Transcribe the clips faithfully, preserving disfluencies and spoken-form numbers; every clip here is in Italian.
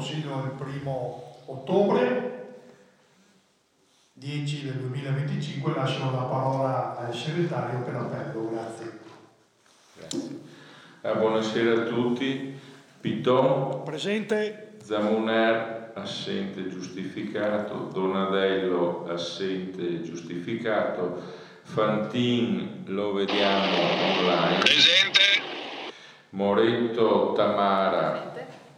Consiglio del primo ottobre, dieci del duemilaventicinque. Lascio la parola al segretario per l'appello. Grazie. Grazie. Eh, buonasera a tutti. Piton. Presente. Zamuner assente giustificato. Donadello assente giustificato. Fantin lo vediamo online. Presente. Moretto Tamara.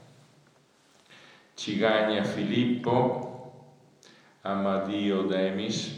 Cigagna Filippo. Amadio Demis.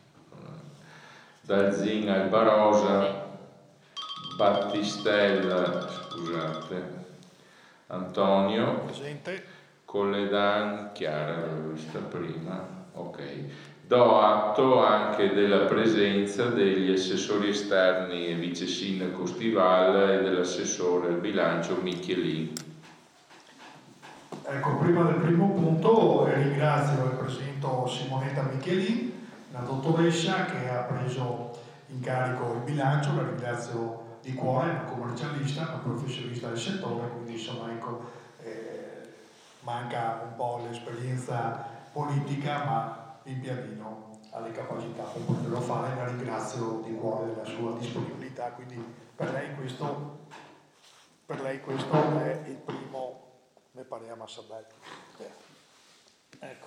Dalzin Albarosa. Battistella, scusate, Antonio. Presente. Colledan, Chiara, l'avevo vista prima. Ok. Do atto anche della presenza degli assessori esterni e vice sindaco Stival e dell'assessore al bilancio Michelin. Ecco, prima del primo punto ringrazio e presento Simonetta Michelin, la dottoressa che ha preso in carico il bilancio. La ringrazio di cuore, una commercialista, una professionista del settore, quindi insomma ecco, eh, manca un po' l'esperienza politica, ma in pianino ha le capacità per poterlo fare. La ringrazio di cuore della sua disponibilità, quindi per lei questo, per lei questo è il primo, ne parliamo a Sabelli. Ecco.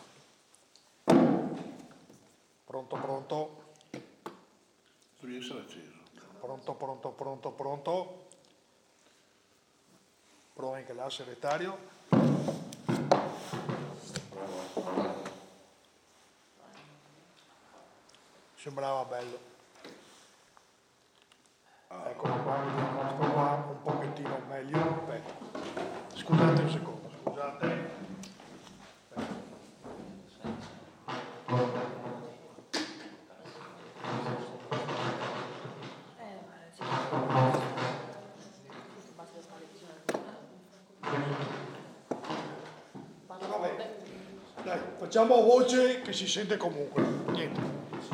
Pronto, pronto? Dovrebbe essere acceso. Pronto, pronto, pronto, pronto. Prova anche là, segretario. Sembrava bello. Eccolo qua, vediamo questo qua un pochettino meglio. Aspetta. Scusate un secondo, scusate. Dai, facciamo a voce che si sente comunque. Niente.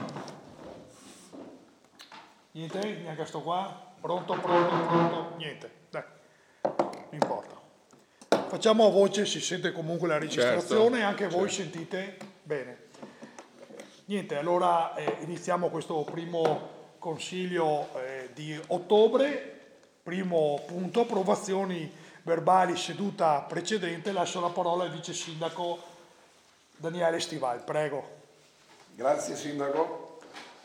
Niente, neanche sto qua. Pronto, pronto, pronto. Niente. Dai, non importa. Facciamo a voce, si sente comunque la registrazione, certo, anche voi certo. Sentite bene. Niente, allora eh, iniziamo questo primo consiglio eh, di ottobre. Primo punto, approvazioni verbali seduta precedente. Lascio la parola al vice sindaco Daniele Stival, prego. Grazie Sindaco.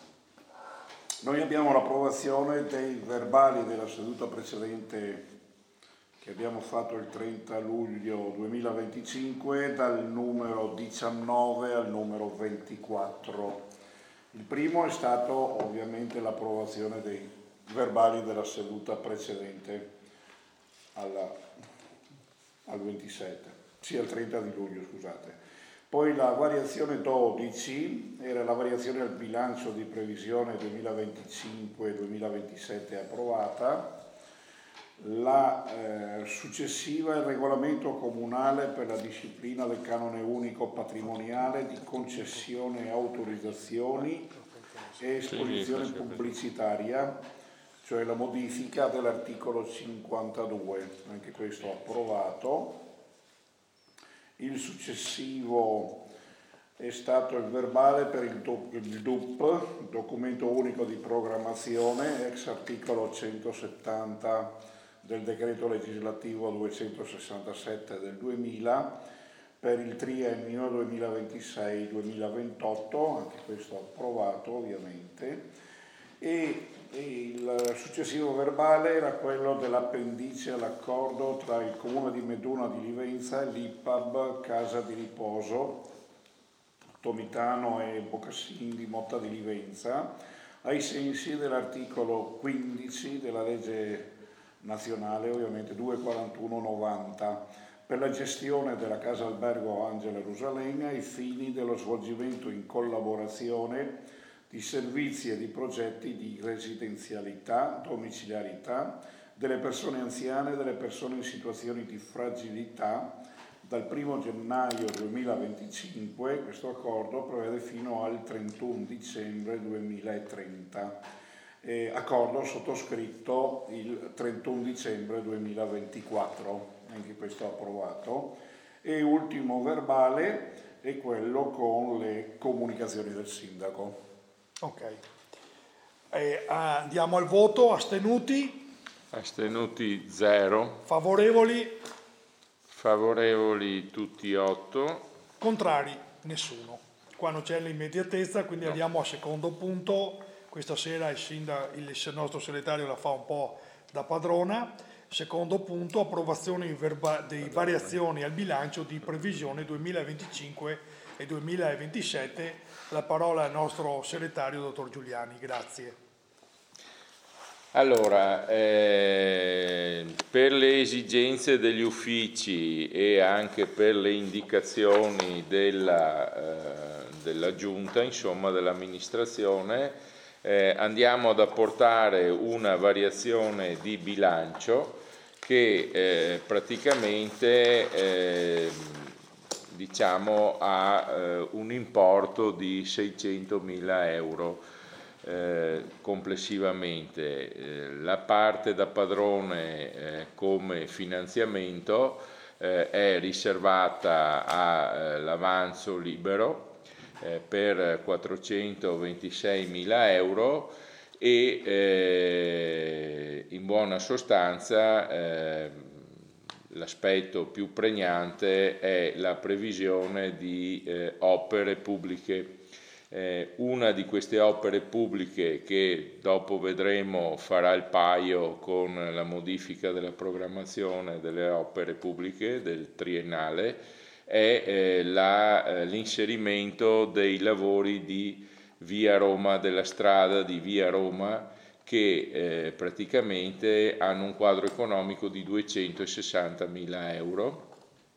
Noi abbiamo l'approvazione dei verbali della seduta precedente che abbiamo fatto il trenta luglio duemilaventicinque, dal numero diciannove al numero ventiquattro. Il primo è stato ovviamente l'approvazione dei verbali della seduta precedente alla, al ventisette, sì al trenta di luglio, scusate. Poi la variazione dodici era la variazione al bilancio di previsione duemilaventicinque duemilaventisette approvata. La eh, successiva è il regolamento comunale per la disciplina del canone unico patrimoniale di concessione e autorizzazioni e esposizione pubblicitaria, cioè la modifica dell'articolo cinquantadue, anche questo approvato. Il successivo è stato il verbale per il D U P, documento unico di programmazione, ex articolo centosettanta del decreto legislativo duecentosessantasette del duemila, per il triennio duemilaventisei duemilaventotto, anche questo approvato ovviamente, e il successivo verbale era quello dell'appendice all'accordo tra il Comune di Meduna di Livenza e l'I P A B Casa di Riposo Tomitano e Bocassin di Motta di Livenza, ai sensi dell'articolo quindici della legge nazionale, ovviamente duecentoquarantuno novanta, per la gestione della casa albergo Angela Rusalena ai fini dello svolgimento in collaborazione di servizi e di progetti di residenzialità, domiciliarità delle persone anziane e delle persone in situazioni di fragilità. Dal primo gennaio duemilaventicinque questo accordo prevede fino al trentuno dicembre duemilatrenta, eh, accordo sottoscritto il trentuno dicembre duemilaventiquattro, anche questo approvato. E ultimo verbale è quello con le comunicazioni del sindaco. Ok. Eh, andiamo al voto. Astenuti? Astenuti zero. Favorevoli? Favorevoli tutti otto. Contrari? Nessuno. Qua non c'è l'immediatezza, quindi No. andiamo al secondo punto. Questa sera il, sindaco, il nostro segretario la fa un po' da padrona. Secondo punto, approvazione in verba, di variazioni al bilancio di previsione duemilaventicinque e duemilaventisette. La parola al nostro segretario, dottor Giuliani. Grazie. Allora, eh, per le esigenze degli uffici e anche per le indicazioni della, eh, della Giunta, insomma dell'amministrazione, eh, andiamo ad apportare una variazione di bilancio che eh, praticamente eh, diciamo ha eh, un importo di seicentomila euro. Eh, complessivamente. Eh, la parte da padrone eh, come finanziamento eh, è riservata all'avanzo libero eh, per quattrocentoventiseimila euro e eh, in buona sostanza eh, l'aspetto più pregnante è la previsione di eh, opere pubbliche. Eh, una di queste opere pubbliche, che dopo vedremo farà il paio con la modifica della programmazione delle opere pubbliche del triennale, è eh, la, eh, l'inserimento dei lavori di Via Roma, della strada di Via Roma, che eh, praticamente hanno un quadro economico di duecentosessantamila euro.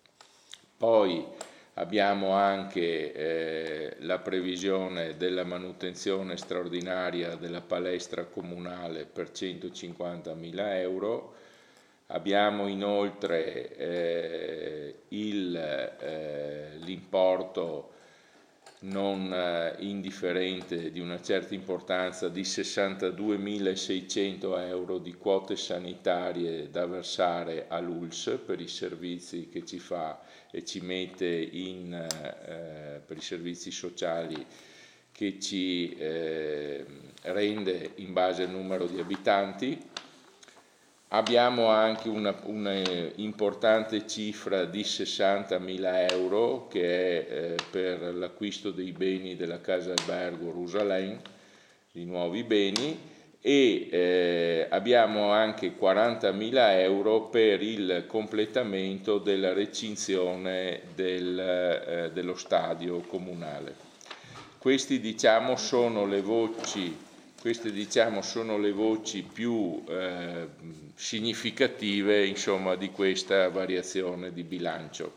Poi abbiamo anche eh, la previsione della manutenzione straordinaria della palestra comunale per centocinquantamila euro. Abbiamo inoltre eh, il, eh, l'importo non eh, indifferente di una certa importanza di sessantaduemilaseicento euro di quote sanitarie da versare all'U L S per i servizi che ci fa e ci mette in, eh, per i servizi sociali che ci eh, rende in base al numero di abitanti. Abbiamo anche una, una importante cifra di sessantamila euro che è eh, per l'acquisto dei beni della casa albergo Rusalén, di nuovi beni, e eh, abbiamo anche quarantamila euro per il completamento della recinzione del, eh, dello stadio comunale. Questi diciamo sono le voci Queste diciamo sono le voci più eh, significative, insomma, di questa variazione di bilancio.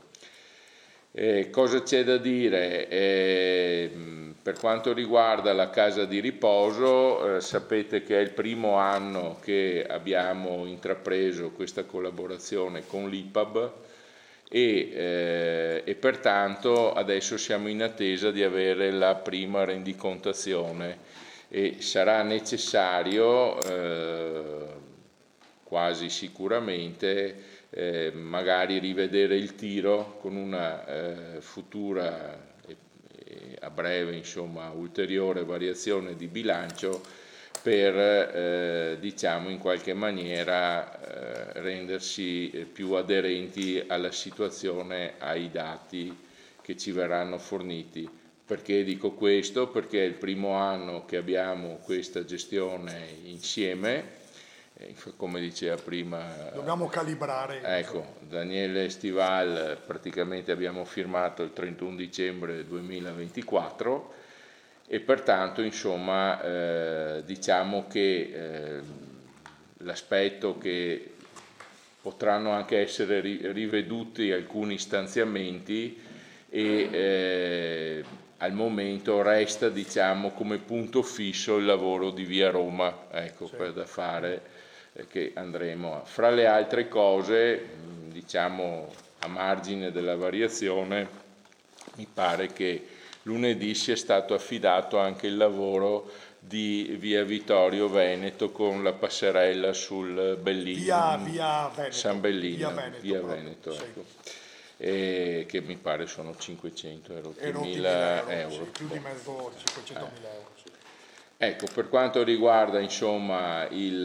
Eh, cosa c'è da dire? Eh, per quanto riguarda la casa di riposo, eh, sapete che è il primo anno che abbiamo intrapreso questa collaborazione con l'I P A B e, eh, e pertanto adesso siamo in attesa di avere la prima rendicontazione. E sarà necessario eh, quasi sicuramente eh, magari rivedere il tiro con una eh, futura e, e a breve insomma ulteriore variazione di bilancio per eh, diciamo in qualche maniera eh, rendersi più aderenti alla situazione, ai dati che ci verranno forniti. Perché dico questo? Perché è il primo anno che abbiamo questa gestione insieme, eh, come diceva prima. Dobbiamo calibrare. Ecco, Daniele Stival praticamente abbiamo firmato il trentuno dicembre duemilaventiquattro e pertanto insomma eh, diciamo che eh, l'aspetto che potranno anche essere riveduti alcuni stanziamenti e eh, al momento resta diciamo come punto fisso il lavoro di Via Roma, ecco, sì, per da fare eh, che andremo a. Fra le altre cose, diciamo a margine della variazione, mi pare che lunedì sia stato affidato anche il lavoro di Via Vittorio Veneto con la passerella sul Bellino, via, via Veneto, San Bellino, via Veneto, via Veneto, sì. ecco. e che mi pare sono cinquecentomila euro. Sì, più di mezzo cinquecentomila eh. euro. Sì. Ecco, per quanto riguarda insomma il,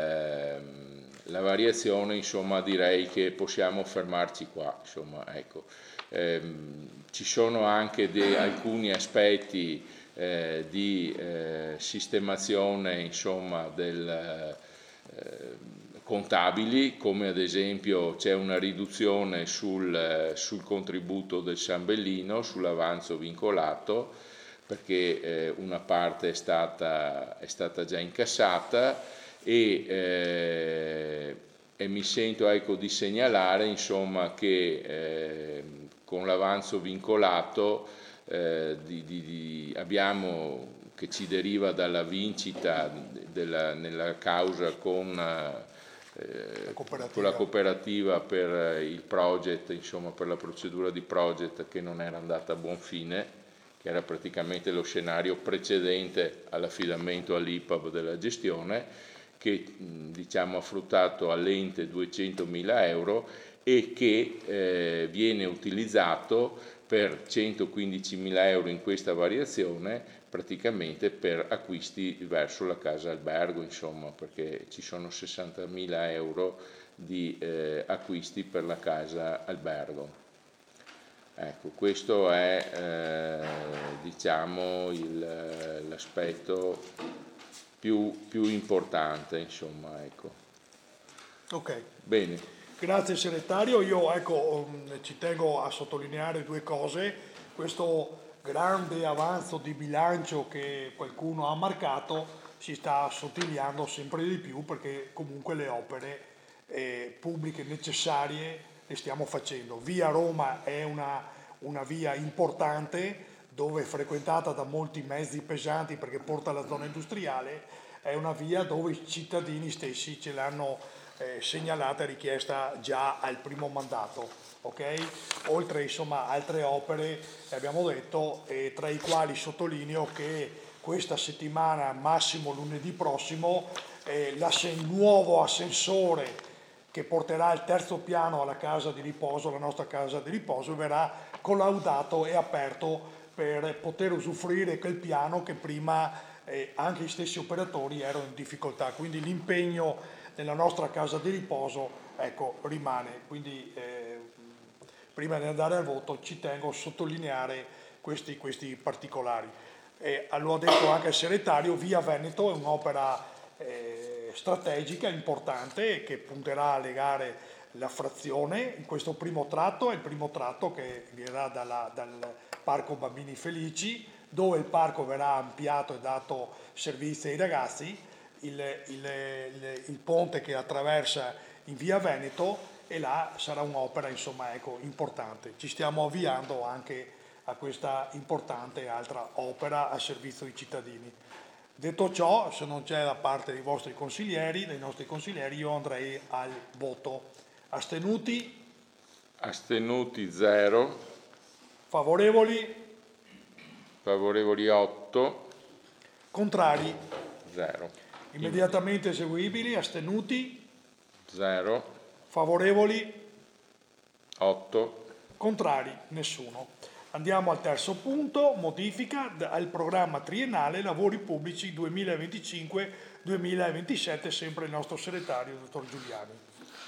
la variazione, insomma direi che possiamo fermarci qua, insomma, ecco. Ehm, ci sono anche de, alcuni aspetti eh, di eh, sistemazione insomma del eh, contabili, come ad esempio c'è una riduzione sul, sul contributo del Sambellino, sull'avanzo vincolato, perché eh, una parte è stata, è stata già incassata e, eh, e mi sento ecco, di segnalare insomma, che eh, con l'avanzo vincolato eh, di, di, di, abbiamo, che ci deriva dalla vincita della, nella causa con, eh, la con la cooperativa per il project, insomma per la procedura di project che non era andata a buon fine, che era praticamente lo scenario precedente all'affidamento all'I P A B della gestione, che diciamo, ha fruttato all'ente duecentomila euro e che eh, viene utilizzato per centoquindicimila euro in questa variazione praticamente per acquisti verso la casa albergo, insomma, perché ci sono sessantamila euro di eh, acquisti per la casa albergo. Ecco, questo è eh, diciamo il, l'aspetto più, più importante, insomma, ecco. Ok. Bene. Grazie segretario, io ecco ci tengo a sottolineare due cose, questo grande avanzo di bilancio che qualcuno ha marcato si sta assottigliando sempre di più perché comunque le opere eh, pubbliche necessarie le stiamo facendo. Via Roma è una, una via importante dove è frequentata da molti mezzi pesanti perché porta alla zona industriale, è una via dove i cittadini stessi ce l'hanno eh, segnalata e richiesta già al primo mandato, ok? Oltre insomma altre opere, abbiamo detto, eh, tra i quali sottolineo che questa settimana, massimo lunedì prossimo, eh, il nuovo ascensore che porterà il terzo piano alla casa di riposo, la nostra casa di riposo, verrà collaudato e aperto per poter usufruire quel piano che prima eh, anche gli stessi operatori erano in difficoltà. Quindi l'impegno nella nostra casa di riposo ecco, rimane. Quindi eh, prima di andare al voto ci tengo a sottolineare questi, questi particolari. Eh, lo ha detto anche il segretario, Via Veneto è un'opera eh, strategica, importante, che punterà a legare la frazione in questo primo tratto, è il primo tratto che verrà dalla, dal Parco Bambini Felici, dove il parco verrà ampliato e dato servizi ai ragazzi, il, il, il, il ponte che attraversa in Via Veneto, e là sarà un'opera insomma, ecco, importante. Ci stiamo avviando anche a questa importante altra opera a servizio dei cittadini. Detto ciò, se non c'è da parte dei vostri consiglieri, dei nostri consiglieri, io andrei al voto. Astenuti? Astenuti zero. Favorevoli? Favorevoli otto. Contrari? zero. Immediatamente eseguibili? Astenuti? zero. Favorevoli? otto. Contrari? Nessuno. Andiamo al terzo punto, modifica al programma triennale lavori pubblici duemilaventicinque duemilaventisette, sempre il nostro segretario, dottor Giuliani.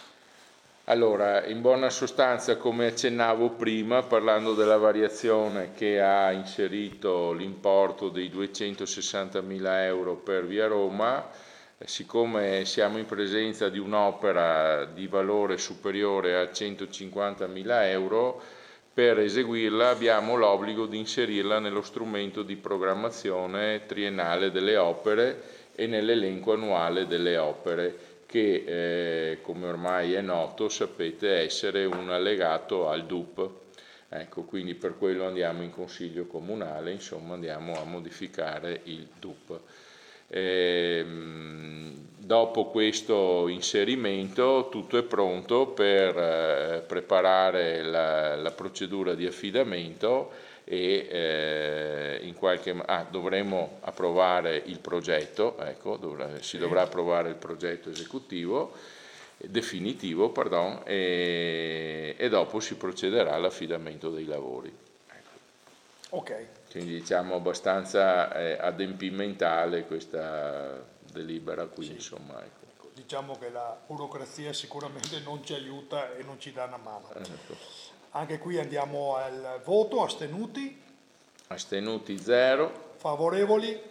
Allora, in buona sostanza, come accennavo prima, parlando della variazione che ha inserito l'importo dei duecentosessantamila euro per Via Roma, siccome siamo in presenza di un'opera di valore superiore a centocinquantamila euro, per eseguirla abbiamo l'obbligo di inserirla nello strumento di programmazione triennale delle opere e nell'elenco annuale delle opere, che eh, come ormai è noto sapete essere un allegato al D U P. Ecco, quindi per quello andiamo in consiglio comunale, insomma andiamo a modificare il D U P. E, dopo questo inserimento tutto è pronto per eh, preparare la, la procedura di affidamento e eh, in qualche ah, dovremo approvare il progetto, ecco, dovrà, si dovrà approvare il progetto esecutivo definitivo, pardon, e, e dopo si procederà all'affidamento dei lavori. Ecco. Ok. Quindi diciamo abbastanza eh, adempimentale questa delibera qui, Sì. insomma. Ecco. Ecco, diciamo che la burocrazia sicuramente non ci aiuta e non ci dà una mano. Ecco. Anche qui andiamo al voto, astenuti, Astenuti zero, favorevoli,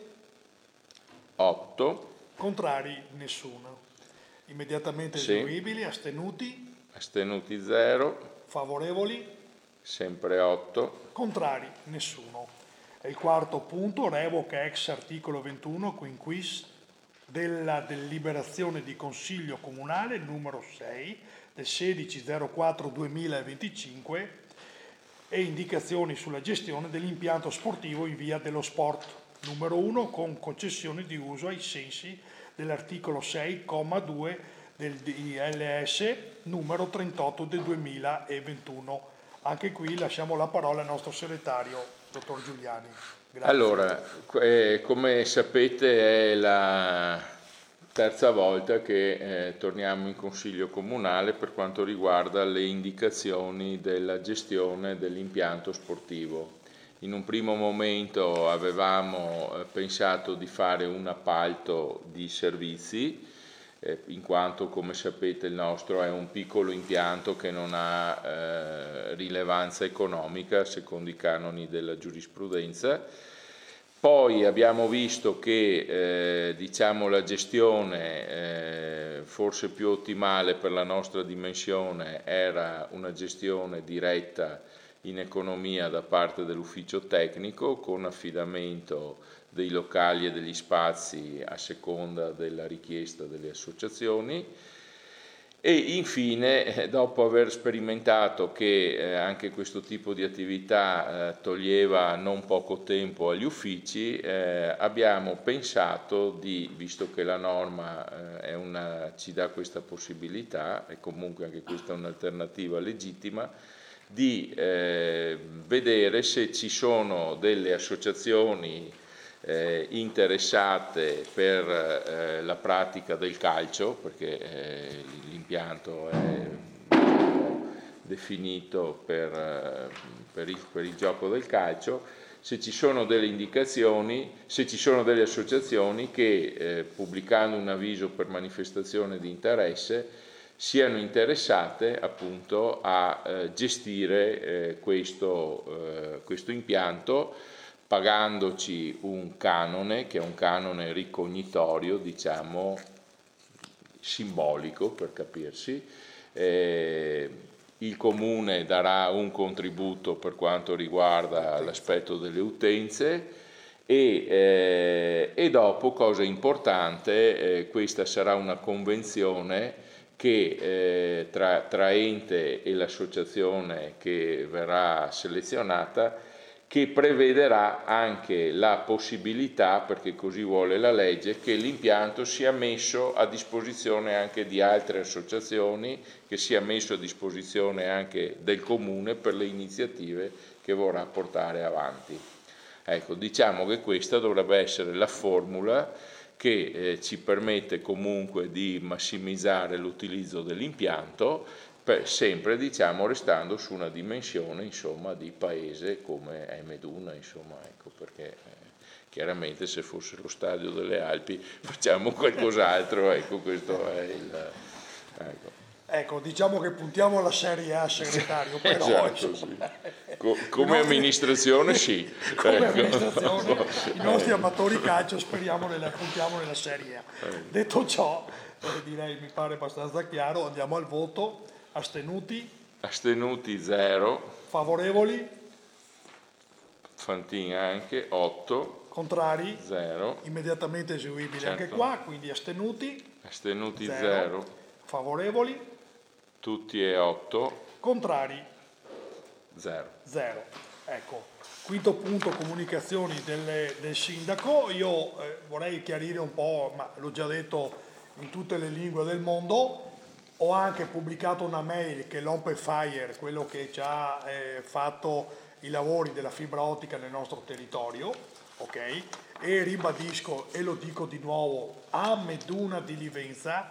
otto, contrari nessuno. Immediatamente Sì. eseguibili, astenuti, astenuti zero, favorevoli, sempre otto, contrari nessuno. E il quarto punto, revoca ex articolo ventuno quinquis della deliberazione di Consiglio Comunale numero sei del sedici zero quattro duemilaventicinque e indicazioni sulla gestione dell'impianto sportivo in via dello sport numero uno con concessione di uso ai sensi dell'articolo sei comma due del D L S numero trentotto del duemilaventuno. Anche qui lasciamo la parola al nostro segretario, dottor Giuliani. Grazie. Allora, eh, come sapete è la terza volta che eh, torniamo in Consiglio Comunale per quanto riguarda le indicazioni della gestione dell'impianto sportivo. In un primo momento avevamo eh, pensato di fare un appalto di servizi, eh, in quanto, come sapete, il nostro è un piccolo impianto che non ha eh, rilevanza economica secondo i canoni della giurisprudenza. Poi abbiamo visto che eh, diciamo, la gestione eh, forse più ottimale per la nostra dimensione era una gestione diretta in economia da parte dell'ufficio tecnico con affidamento dei locali e degli spazi a seconda della richiesta delle associazioni. E infine, dopo aver sperimentato che eh, anche questo tipo di attività eh, toglieva non poco tempo agli uffici, eh, abbiamo pensato di, visto che la norma eh, è una, ci dà questa possibilità e comunque anche questa è un'alternativa legittima, di eh, vedere se ci sono delle associazioni eh, interessate per eh, la pratica del calcio, perché eh, l'impianto è definito per, eh, per, il, per il gioco del calcio, se ci sono delle indicazioni, se ci sono delle associazioni che eh, pubblicando un avviso per manifestazione di interesse siano interessate appunto a eh, gestire eh, questo, eh, questo impianto pagandoci un canone che è un canone ricognitorio, diciamo simbolico per capirsi. Eh, il Comune darà un contributo per quanto riguarda l'aspetto delle utenze e, eh, e dopo, cosa importante, eh, questa sarà una convenzione che eh, tra, tra ente e l'associazione che verrà selezionata, che prevederà anche la possibilità, perché così vuole la legge, che l'impianto sia messo a disposizione anche di altre associazioni, che sia messo a disposizione anche del Comune per le iniziative che vorrà portare avanti. Ecco, diciamo che questa dovrebbe essere la formula che eh, ci permette comunque di massimizzare l'utilizzo dell'impianto, per, sempre diciamo restando su una dimensione insomma di paese come è Meduna, insomma, ecco, perché eh, chiaramente se fosse lo stadio delle Alpi facciamo qualcos'altro, ecco, questo è il ecco. Ecco, diciamo che puntiamo alla Serie A, segretario, però esatto, insomma, sì. Co- come nostri, amministrazione sì. Come ecco. amministrazione, i nostri amatori calcio speriamo nella, puntiamo nella Serie A. Detto ciò, eh, direi, mi pare abbastanza chiaro, andiamo al voto. Astenuti? Astenuti zero. Favorevoli? Fantin anche, otto. Contrari? zero. Immediatamente eseguibile certo. anche qua, quindi astenuti? Astenuti zero. Favorevoli? Tutti e otto. Contrari? zero. zero. Ecco, quinto punto, comunicazioni delle, del sindaco. Io eh, vorrei chiarire un po', ma l'ho già detto in tutte le lingue del mondo. Ho anche pubblicato una mail che l'Openfire, quello che ci ha eh, fatto i lavori della fibra ottica nel nostro territorio, ok? E ribadisco e lo dico di nuovo, a Meduna di Livenza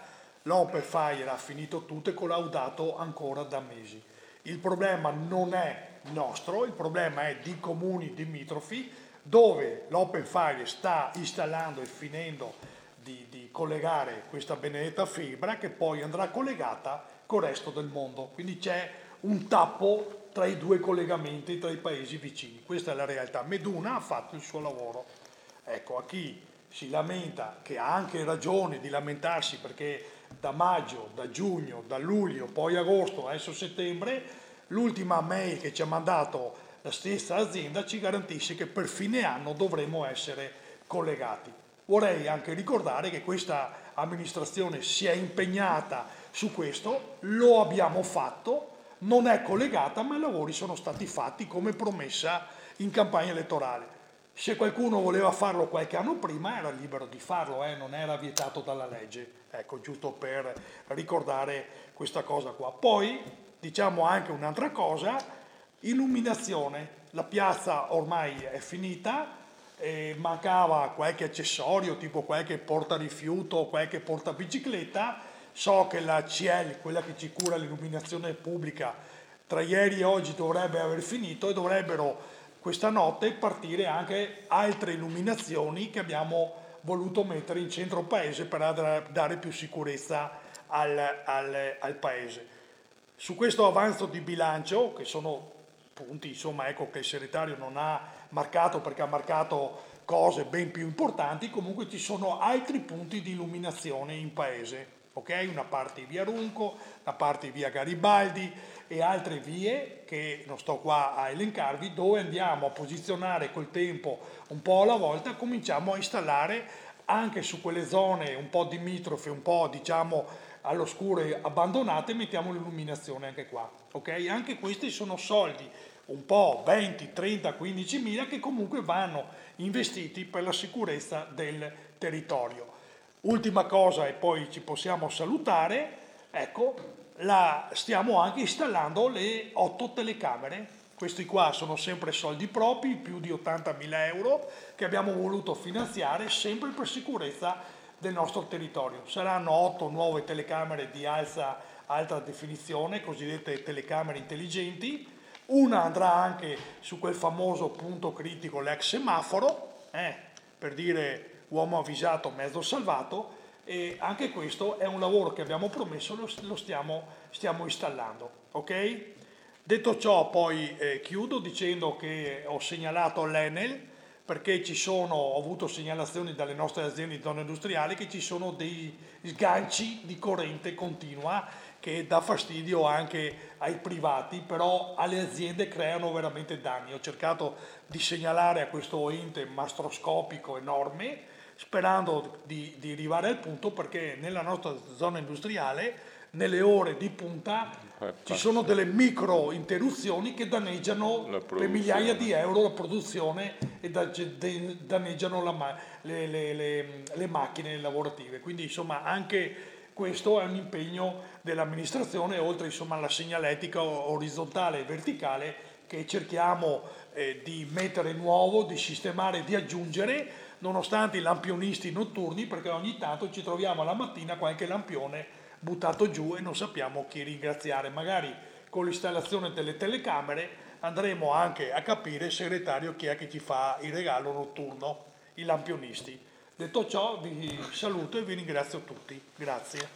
L'Open Fire ha finito tutto e collaudato ancora da mesi. Il problema non è nostro, il problema è di comuni limitrofi dove l'Open Fire sta installando e finendo di, di collegare questa benedetta fibra che poi andrà collegata col resto del mondo. Quindi c'è un tappo tra i due collegamenti tra i paesi vicini. Questa è la realtà. Meduna ha fatto il suo lavoro. Ecco, a chi si lamenta, che ha anche ragione di lamentarsi perché da maggio, da giugno, da luglio, poi agosto, adesso settembre, l'ultima mail che ci ha mandato la stessa azienda ci garantisce che per fine anno dovremo essere collegati. Vorrei anche ricordare che questa amministrazione si è impegnata su questo, lo abbiamo fatto, non è collegata, ma i lavori sono stati fatti come promessa in campagna elettorale. Se qualcuno voleva farlo qualche anno prima era libero di farlo, eh, non era vietato dalla legge. Ecco, giusto per ricordare questa cosa qua. Poi diciamo anche un'altra cosa, illuminazione. La piazza ormai è finita, eh, mancava qualche accessorio, tipo qualche portarifiuto, qualche portabicicletta. So che la C I L, quella che ci cura l'illuminazione pubblica, tra ieri e oggi dovrebbe aver finito e dovrebbero questa notte partire anche altre illuminazioni che abbiamo voluto mettere in centro paese per dare più sicurezza al, al, al paese. Su questo avanzo di bilancio, che sono punti insomma, ecco, che il segretario non ha marcato perché ha marcato cose ben più importanti, comunque ci sono altri punti di illuminazione in paese. Okay? Una parte via Runco, una parte via Garibaldi e altre vie che non sto qua a elencarvi, dove andiamo a posizionare col tempo un po' alla volta, cominciamo a installare anche su quelle zone un po' limitrofe, un po' diciamo all'oscuro e abbandonate, mettiamo l'illuminazione anche qua. Okay? Anche questi sono soldi un po' venti, trenta, quindici mila che comunque vanno investiti per la sicurezza del territorio. Ultima cosa e poi ci possiamo salutare, ecco, la, stiamo anche installando le otto telecamere. Questi qua sono sempre soldi propri, più di ottantamila euro, che abbiamo voluto finanziare sempre per sicurezza del nostro territorio. Saranno otto nuove telecamere di alta, alta definizione, cosiddette telecamere intelligenti. Una andrà anche su quel famoso punto critico, l'ex semaforo, eh, per dire uomo avvisato, mezzo salvato, e anche questo è un lavoro che abbiamo promesso, lo, lo stiamo, stiamo installando. Ok? Detto ciò, poi eh, chiudo dicendo che ho segnalato all'Enel, perché ci sono, ho avuto segnalazioni dalle nostre aziende di zona industriale che ci sono dei sganci di corrente continua che dà fastidio anche ai privati, però alle aziende creano veramente danni. Ho cercato di segnalare a questo ente mastroscopico enorme, sperando di, di arrivare al punto, perché nella nostra zona industriale, nelle ore di punta, ci sono delle micro interruzioni che danneggiano per migliaia di euro la produzione e danneggiano la, le, le, le, le macchine lavorative. Quindi insomma anche questo è un impegno dell'amministrazione, oltre insomma alla segnaletica orizzontale e verticale che cerchiamo eh, di mettere nuovo, di sistemare, di aggiungere, nonostante i lampionisti notturni, perché ogni tanto ci troviamo la mattina qualche lampione buttato giù e non sappiamo chi ringraziare. Magari con l'installazione delle telecamere andremo anche a capire, segretario, chi è che ci fa il regalo notturno, i lampionisti. Detto ciò vi saluto e vi ringrazio tutti. Grazie.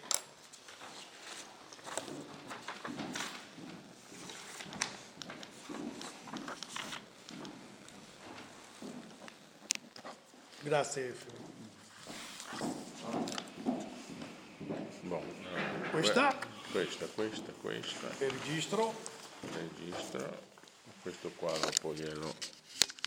Grazie. Bon, questa, questa, questa, questa. Il registro. Registro. Questo qua dopo glielo